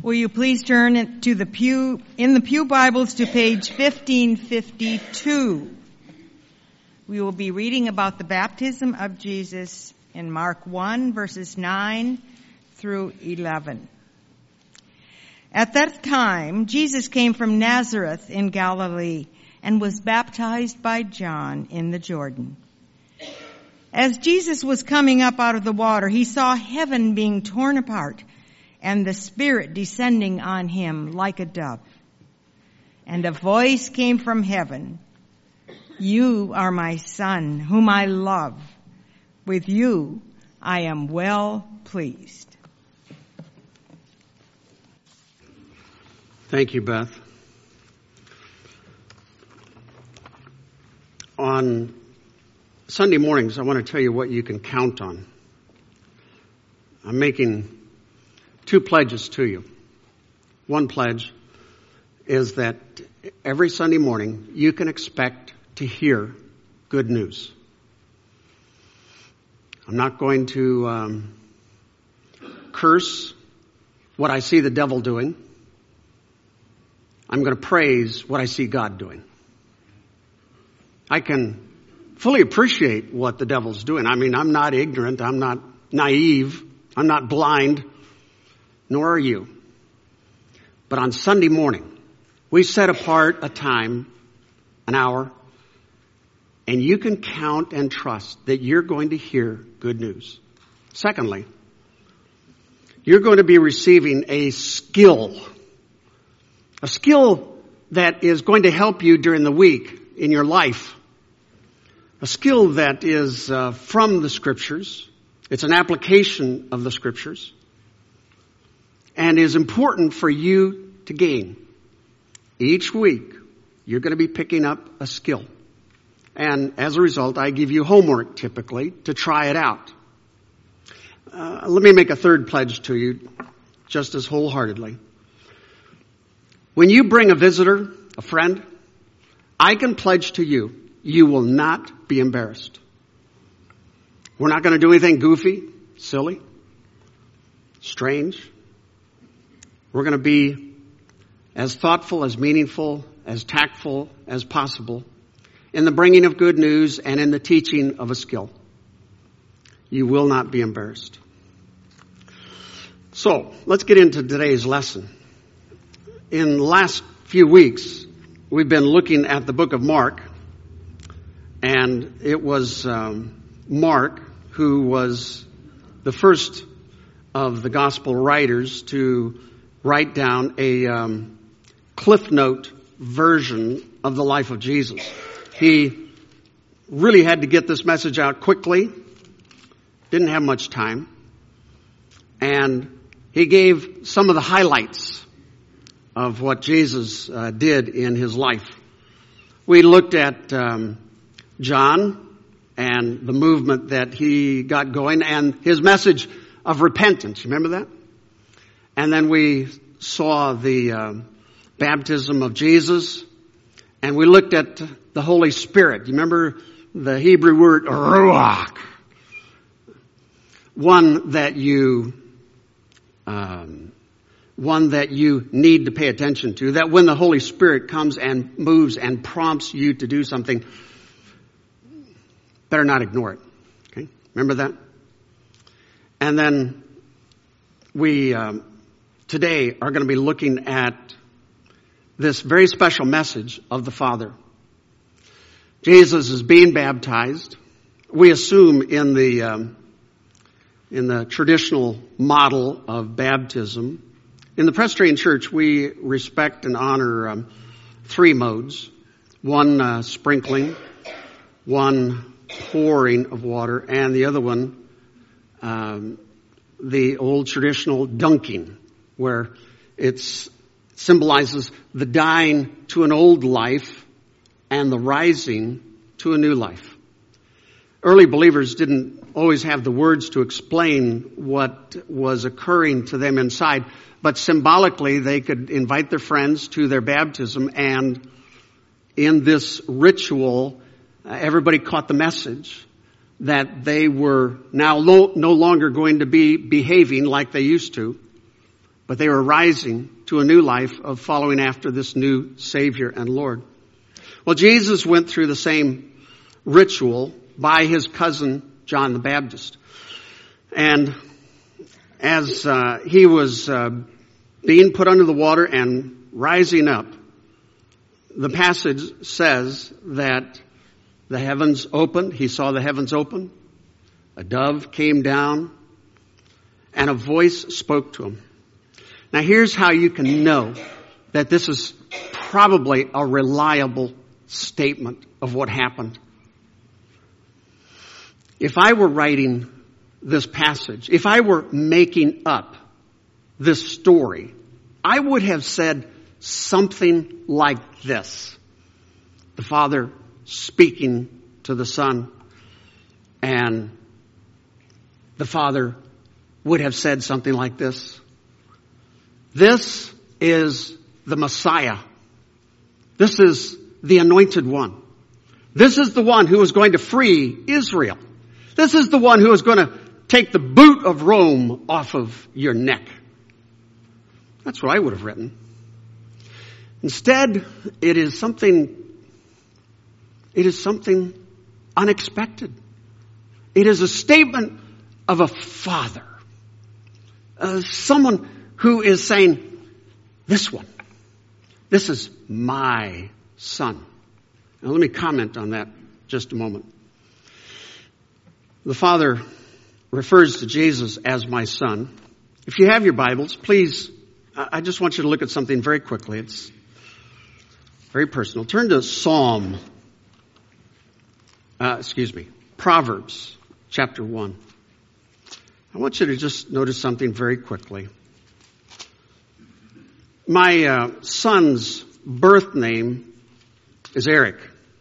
Will you please turn in the Pew Bibles to page 1552. We will be reading about the baptism of Jesus in Mark 1, verses 9 through 11. At that time, Jesus came from Nazareth in Galilee and was baptized by John in the Jordan. As Jesus was coming up out of the water, he saw heaven being torn apart and the Spirit descending on him like a dove. And a voice came from heaven, "You are my Son, whom I love. With you I am well pleased." Thank you, Beth. On Sunday mornings, I want to tell you what you can count on. I'm making 2 pledges to you. One pledge is that every Sunday morning you can expect to hear good news. I'm not going to curse what I see the devil doing. I'm going to praise what I see God doing. I can fully appreciate what the devil's doing. I mean, I'm not ignorant. I'm not naive. I'm not blind. Nor are you. But on Sunday morning, we set apart a time, an hour, and you can count and trust that you're going to hear good news. Secondly, you're going to be receiving a skill that is going to help you during the week in your life. A skill that is from the Scriptures. It's an application of the Scriptures. And is important for you to gain. Each week, you're going to be picking up a skill. And as a result, I give you homework typically to try it out. Let me make a third pledge to you, just as wholeheartedly. When you bring a visitor, a friend, I can pledge to you, you will not be embarrassed. We're not going to do anything goofy, silly, strange. We're going to be as thoughtful, as meaningful, as tactful as possible in the bringing of good news and in the teaching of a skill. You will not be embarrassed. So, let's get into today's lesson. In the last few weeks, we've been looking at the book of Mark, and it was Mark who was the first of the gospel writers to write down a Cliff Note version of the life of Jesus. He really had to get this message out quickly, didn't have much time, and he gave some of the highlights of what Jesus did in his life. We looked at John and the movement that he got going and his message of repentance. Remember that? And then we saw the baptism of Jesus, and we looked at the Holy Spirit. You remember the Hebrew word ruach, one that you need to pay attention to. That when the Holy Spirit comes and moves and prompts you to do something, better not ignore it. Okay, remember that? And then we today are going to be looking at this very special message of the Father. Jesus is being baptized. We assume in the traditional model of baptism. In the Presbyterian Church, we respect and honor 3 modes. One sprinkling, one pouring of water, and the other one the old traditional dunking, where it symbolizes the dying to an old life and the rising to a new life. Early believers didn't always have the words to explain what was occurring to them inside, but symbolically they could invite their friends to their baptism, and in this ritual, everybody caught the message that they were now no longer going to be behaving like they used to, but they were rising to a new life of following after this new Savior and Lord. Well, Jesus went through the same ritual by his cousin John the Baptist. And as he was being put under the water and rising up, the passage says that the heavens opened. He saw the heavens open. A dove came down, and a voice spoke to him. Now here's how you can know that this is probably a reliable statement of what happened. If I were writing this passage, if I were making up this story, I would have said something like this. The Father speaking to the Son, and the Father would have said something like this. This is the Messiah. This is the Anointed One. This is the one who is going to free Israel. This is the one who is going to take the boot of Rome off of your neck. That's what I would have written. Instead, it is something unexpected. It is a statement of a father. Someone who is saying, this is my son. Now let me comment on that just a moment. The Father refers to Jesus as my son. If you have your Bibles, please, I just want you to look at something very quickly. It's very personal. Turn to Proverbs chapter 1. I want you to just notice something very quickly. My son's birth name is Eric.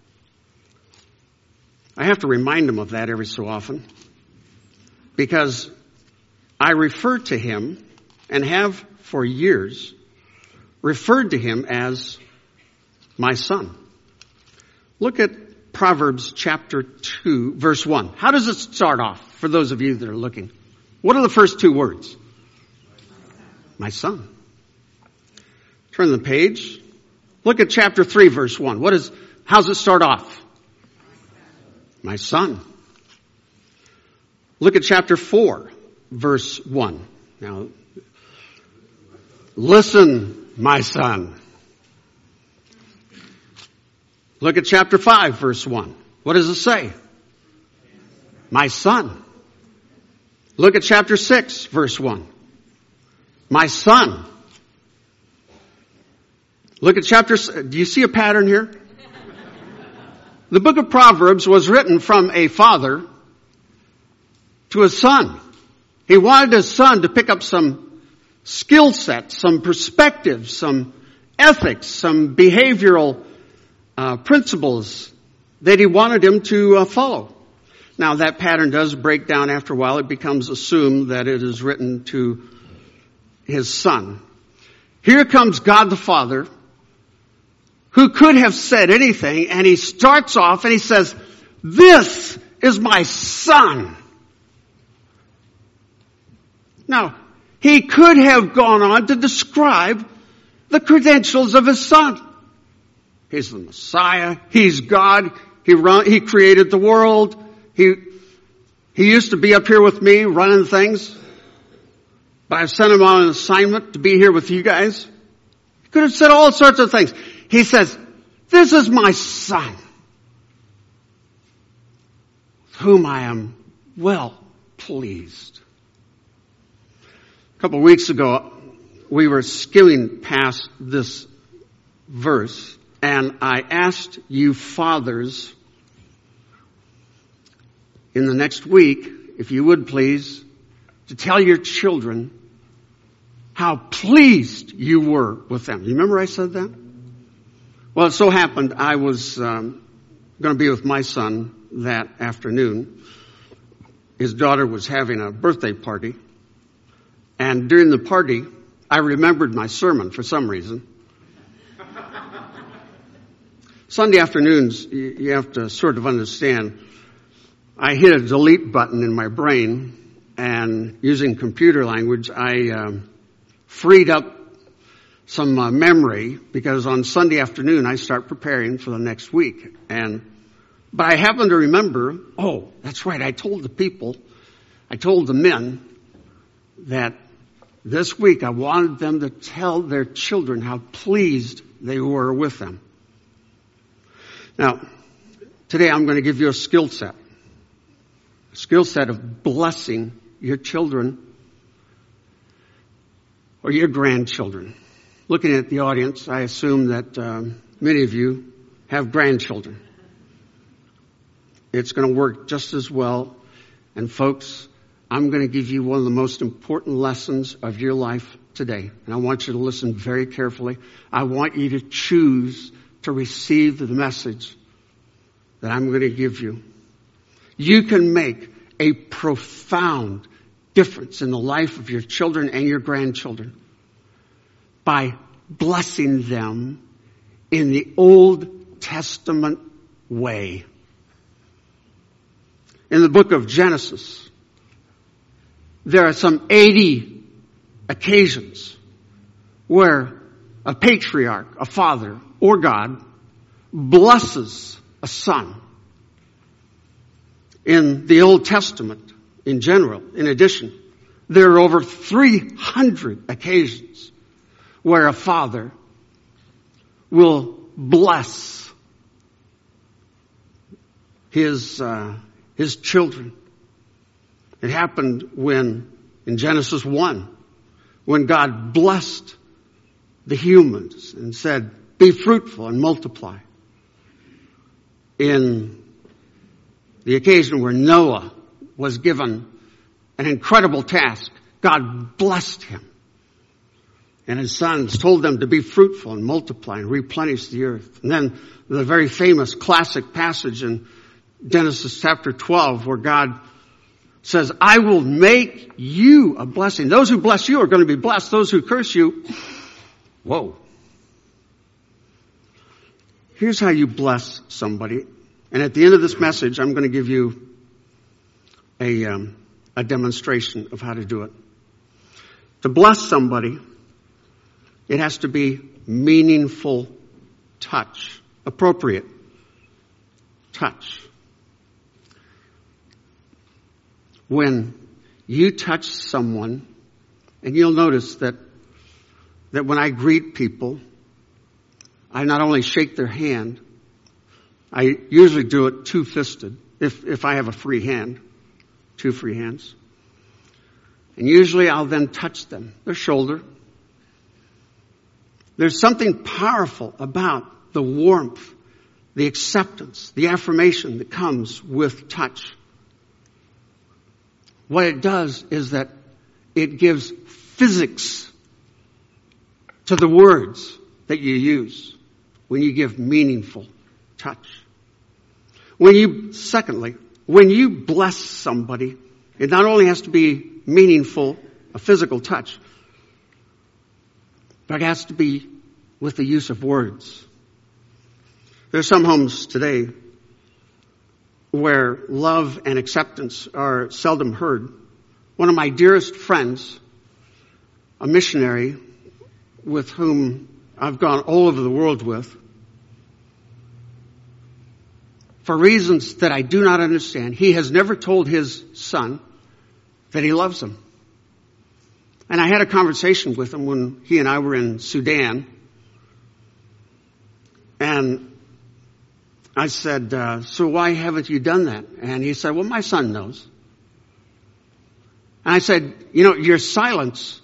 I have to remind him of that every so often because I refer to him and have for years referred to him as my son. Look at Proverbs chapter 2, verse 1. How does it start off for those of you that are looking? What are the first two words? My son. Turn the page. Look at chapter 3, verse 1. How's it start off? My son. Look at chapter 4, verse 1. Now, listen, my son. Look at chapter 5, verse 1. What does it say? My son. Look at chapter 6, verse 1. My son. Look at do you see a pattern here? The book of Proverbs was written from a father to a son. He wanted his son to pick up some skill sets, some perspectives, some ethics, some behavioral principles that he wanted him to follow. Now that pattern does break down after a while. It becomes assumed that it is written to his son. Here comes God the Father, who could have said anything, and he starts off and he says, this is my son. Now, he could have gone on to describe the credentials of his son. He's the Messiah. He's God. He created the world. He used to be up here with me running things, but I've sent him on an assignment to be here with you guys. He could have said all sorts of things. He says, this is my son, with whom I am well pleased. A couple of weeks ago, we were skimming past this verse, and I asked you fathers in the next week, if you would please, to tell your children how pleased you were with them. You remember I said that? Well, it so happened I was going to be with my son that afternoon. His daughter was having a birthday party. And during the party, I remembered my sermon for some reason. Sunday afternoons, you have to sort of understand, I hit a delete button in my brain, and using computer language, I freed up some memory, because on Sunday afternoon I start preparing for the next week. But I happen to remember, oh, that's right, I told the men that this week I wanted them to tell their children how pleased they were with them. Now, today I'm going to give you a skill set of blessing your children or your grandchildren. Looking at the audience, I assume that many of you have grandchildren. It's going to work just as well. And folks, I'm going to give you one of the most important lessons of your life today. And I want you to listen very carefully. I want you to choose to receive the message that I'm going to give you. You can make a profound difference in the life of your children and your grandchildren by blessing them in the Old Testament way. In the book of Genesis, there are some 80 occasions where a patriarch, a father, or God blesses a son. In the Old Testament, in general, in addition, there are over 300 occasions where a father will bless his children. It happened in Genesis 1, when God blessed the humans and said, be fruitful and multiply. In the occasion where Noah was given an incredible task, God blessed him. And his sons told them to be fruitful and multiply and replenish the earth. And then the very famous classic passage in Genesis chapter 12 where God says, I will make you a blessing. Those who bless you are going to be blessed. Those who curse you, whoa. Here's how you bless somebody. And at the end of this message, I'm going to give you a demonstration of how to do it. To bless somebody, it has to be meaningful touch, appropriate touch. When you touch someone, and you'll notice that when I greet people, I not only shake their hand, I usually do it two-fisted, if I have a free hand, two free hands. And usually I'll then touch them, their shoulder. There's something powerful about the warmth, the acceptance, the affirmation that comes with touch. What it does is that it gives physics to the words that you use when you give meaningful touch. Secondly, when you bless somebody, it not only has to be meaningful, a physical touch, but it has to be with the use of words. There are some homes today where love and acceptance are seldom heard. One of my dearest friends, a missionary with whom I've gone all over the world with, for reasons that I do not understand, he has never told his son that he loves him. And I had a conversation with him when he and I were in Sudan. And I said, so why haven't you done that? And he said, well, my son knows. And I said, your silence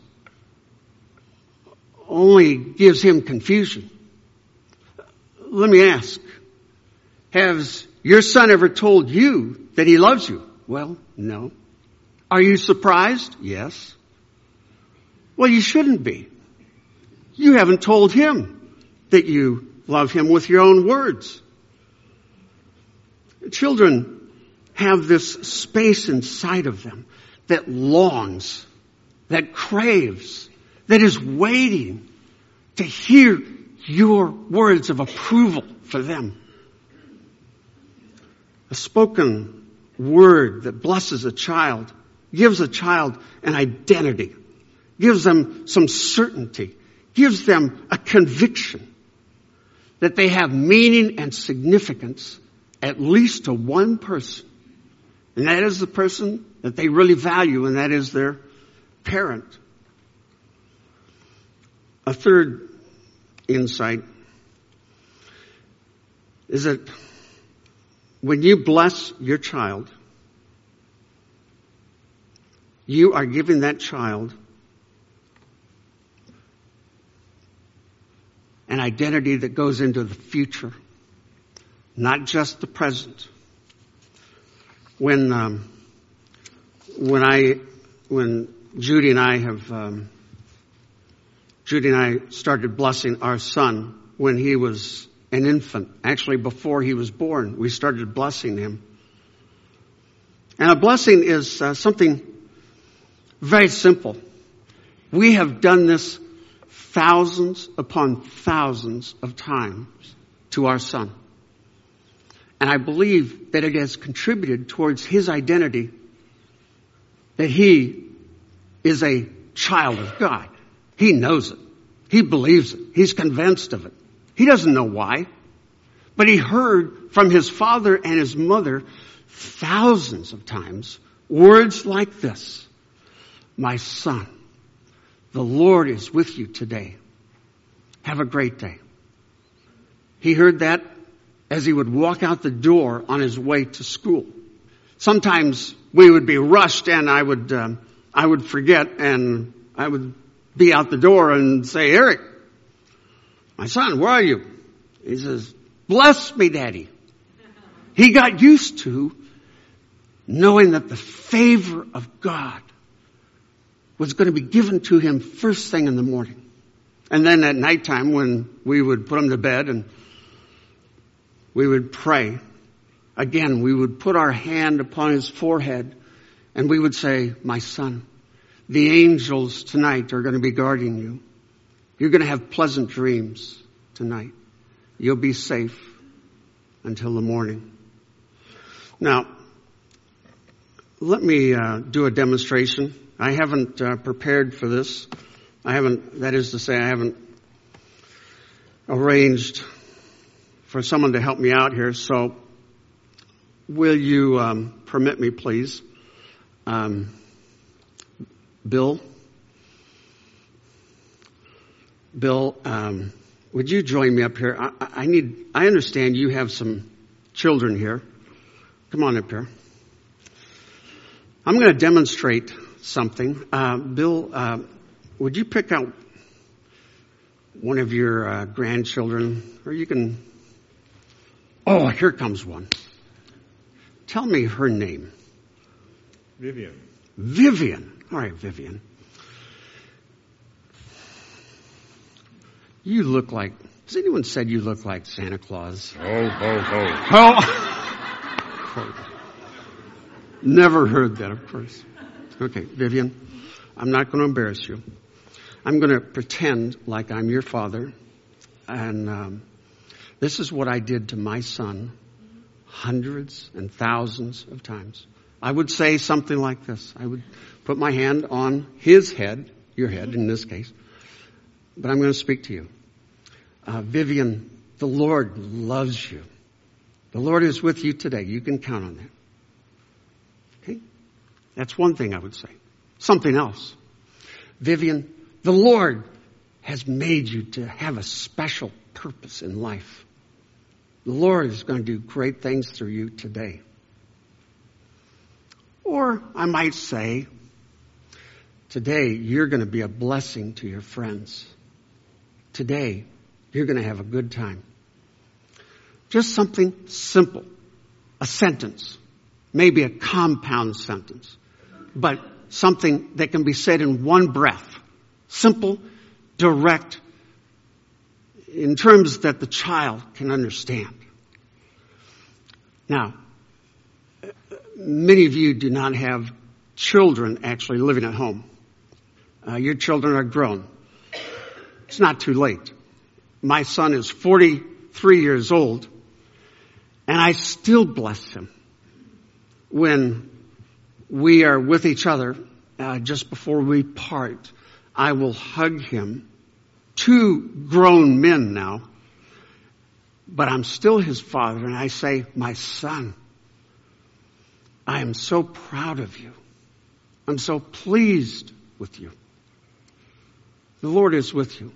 only gives him confusion. Let me ask, has your son ever told you that he loves you? Well, no. Are you surprised? Yes. Well, you shouldn't be. You haven't told him that you love him with your own words. Children have this space inside of them that longs, that craves, that is waiting to hear your words of approval for them. A spoken word that blesses a child gives a child an identity. gives them some certainty, gives them a conviction that they have meaning and significance at least to one person. And that is the person that they really value, and that is their parent. A third insight is that when you bless your child, you are giving that child an identity that goes into the future, not just the present. When Judy and I started blessing our son when he was an infant, actually before he was born, we started blessing him. And a blessing is something very simple. We have done this thousands upon thousands of times to our son. And I believe that it has contributed towards his identity that he is a child of God. He knows it. He believes it. He's convinced of it. He doesn't know why. But he heard from his father and his mother thousands of times words like this: "My son, the Lord is with you today. Have a great day." He heard that as he would walk out the door on his way to school. Sometimes we would be rushed and I would forget, and I would be out the door and say, "Eric, my son, where are you?" He says, "Bless me, Daddy." He got used to knowing that the favor of God was going to be given to him first thing in the morning. And then at nighttime, when we would put him to bed and we would pray, again, we would put our hand upon his forehead and we would say, "My son, the angels tonight are going to be guarding you. You're going to have pleasant dreams tonight. You'll be safe until the morning." Now, let me do a demonstration. I haven't prepared for this. I haven't arranged for someone to help me out here. So will you permit me, please? Bill, would you join me up here? I understand you have some children here. Come on up here. I'm going to demonstrate something. Bill, would you pick out one of your grandchildren? Or you can... Oh, here comes one. Tell me her name. Vivian. Vivian. All right, Vivian. You look like... Has anyone said you look like Santa Claus? Oh. Never heard that, of course. Okay, Vivian, I'm not going to embarrass you. I'm going to pretend like I'm your father. And this is what I did to my son hundreds and thousands of times. I would say something like this. I would put my hand on his head, your head in this case, but I'm going to speak to you. Vivian, the Lord loves you. The Lord is with you today. You can count on that. Okay? That's one thing I would say. Something else. Vivian, the Lord has made you to have a special purpose in life. The Lord is going to do great things through you today. Or I might say, today you're going to be a blessing to your friends. Today you're going to have a good time. Just something simple. A sentence. Maybe a compound sentence. But something that can be said in one breath. Simple, direct, in terms that the child can understand. Now, many of you do not have children actually living at home. Your children are grown. It's not too late. My son is 43 years old, and I still bless him when we are with each other just before we part. I will hug him. 2 grown men now. But I'm still his father, and I say, my son, I am so proud of you. I'm so pleased with you. The Lord is with you.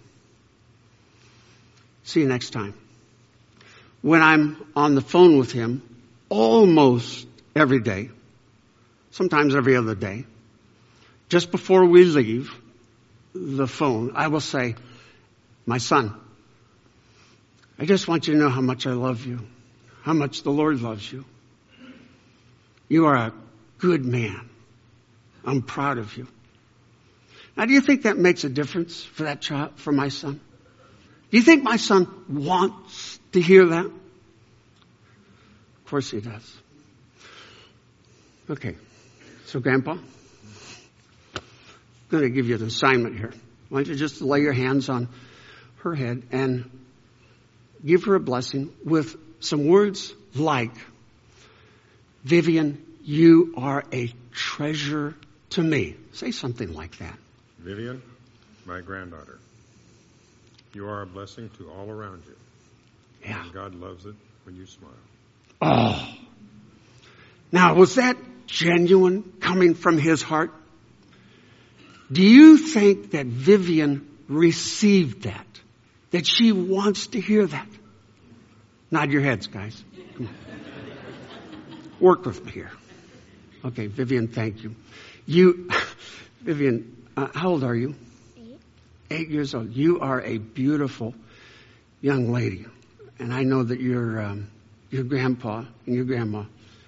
See you next time. When I'm on the phone with him, almost every day, sometimes every other day, just before we leave the phone, I will say, my son, I just want you to know how much I love you, how much the Lord loves you. You are a good man. I'm proud of you. Now, do you think that makes a difference for that child, for my son? Do you think my son wants to hear that? Of course he does. Okay. So, Grandpa, I'm going to give you an assignment here. Why don't you just lay your hands on her head and give her a blessing with some words like, Vivian, you are a treasure to me. Say something like that. Vivian, my granddaughter, you are a blessing to all around you. Yeah. And God loves it when you smile. Oh. Now, was that genuine coming from his heart? Do you think that Vivian received that? That she wants to hear that? Nod your heads, guys. Come on. Work with me here. Okay, Vivian, thank you. Vivian, how old are you? 8. 8 years old. You are a beautiful young lady. And I know that your grandpa and your grandma,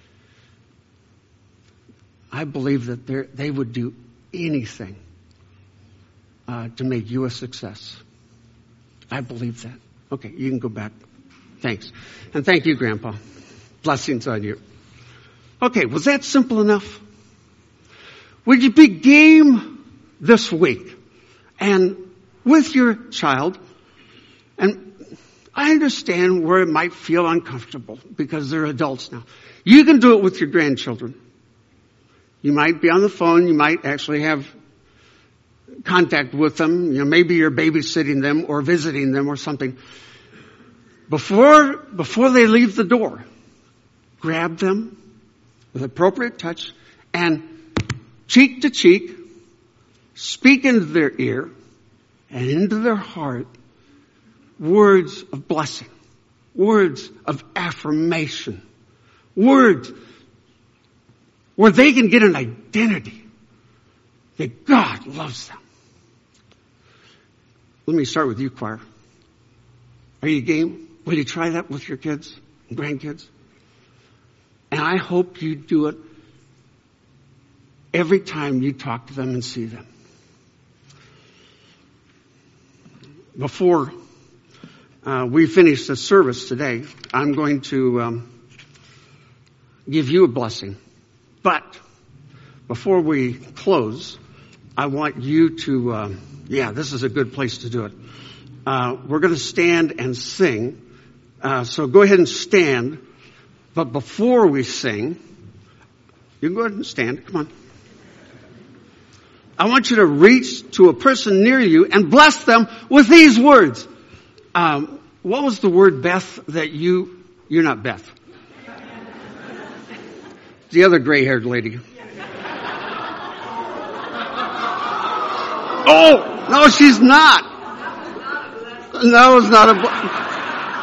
I believe that they would do anything to make you a success. I believe that. Okay, you can go back. Thanks. And thank you, Grandpa. Blessings on you. Okay, was that simple enough? Would you be game this week and with your child? And I understand where it might feel uncomfortable because they're adults now. You can do it with your grandchildren. You might be on the phone. You might actually have contact with them. You know, maybe you're babysitting them or visiting them or something. Before they leave the door, grab them with appropriate touch and cheek to cheek, speak into their ear and into their heart words of blessing, words of affirmation, words where they can get an identity that God loves them. Let me start with you, choir. Are you game? Will you try that with your kids and grandkids? And I hope you do it every time you talk to them and see them. Before we finish the service today, I'm going to give you a blessing. But before we close, I want you to, this is a good place to do it. We're going to stand and sing. So go ahead and stand. But before we sing, you can go ahead and stand. Come on. I want you to reach to a person near you and bless them with these words. What was the word, Beth, that you're not Beth. The other gray-haired lady. Oh, no, she's not. No, it's not a...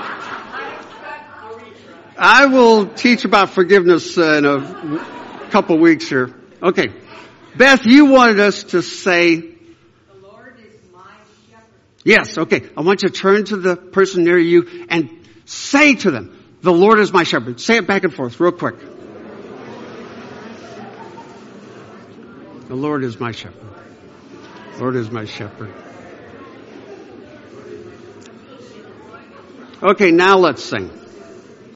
I will teach about forgiveness in a couple weeks here. Okay. Beth, you wanted us to say... The Lord is my shepherd. Yes, okay. I want you to turn to the person near you and say to them, the Lord is my shepherd. Say it back and forth real quick. The Lord is my shepherd. The Lord is my shepherd. Okay, now let's sing.